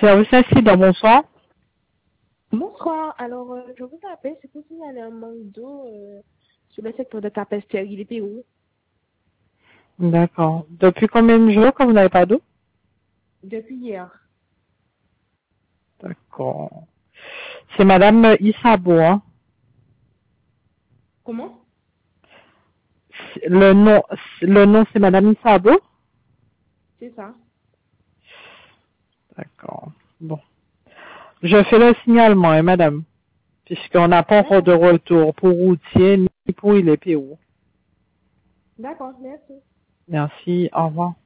Service incident, bonsoir. Bonsoir. Alors, je vous appelle, c'est pour signaler un manque d'eau sur le secteur de Capesterre. Il était où? D'accord. Depuis combien de jours que vous n'avez pas d'eau? Depuis hier. D'accord. C'est Madame Issabo, hein? Comment? Le nom c'est Madame Issabo? C'est ça. D'accord. Bon. Je fais le signalement, hein, madame. Puisqu'on n'a pas encore de D'accord. retour pour routier ni pour les PO. D'accord, merci. Merci. Au revoir.